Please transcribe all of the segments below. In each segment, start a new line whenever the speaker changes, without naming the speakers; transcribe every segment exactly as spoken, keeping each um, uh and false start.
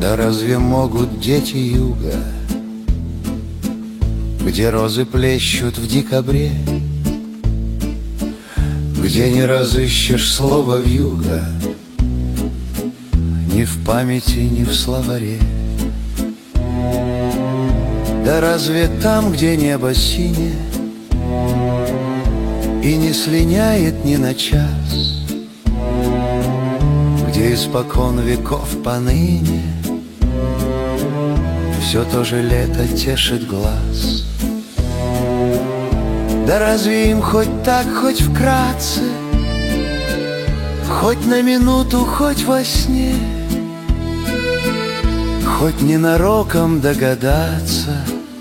Да разве могут дети юга, где розы плещут в декабре, где не разыщешь слова вьюга ни в памяти, ни в словаре? Да разве там, где небо синее и не слиняет ни на час, где испокон веков поныне все то же лето тешит глаз? Да разве им хоть так, хоть вкратце, хоть на минуту, хоть во сне, хоть ненароком догадаться,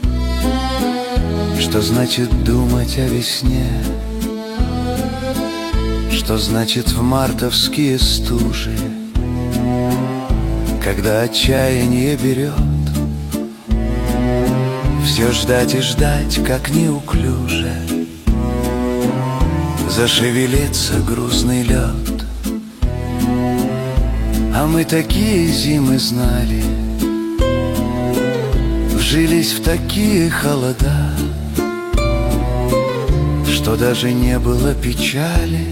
что значит думать о весне, что значит в мартовские стужи, когда отчаяние берет, все ждать и ждать, как неуклюже зашевелится грузный лед. А мы такие зимы знали, вжились в такие холода, что даже не было печали,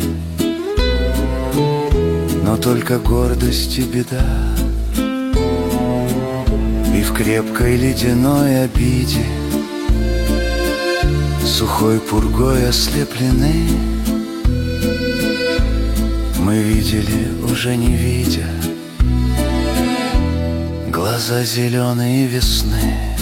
но только гордость и беда. И в крепкой ледяной обиде, сухой пургой ослеплены, мы видели, уже не видя, глаза зеленые весны.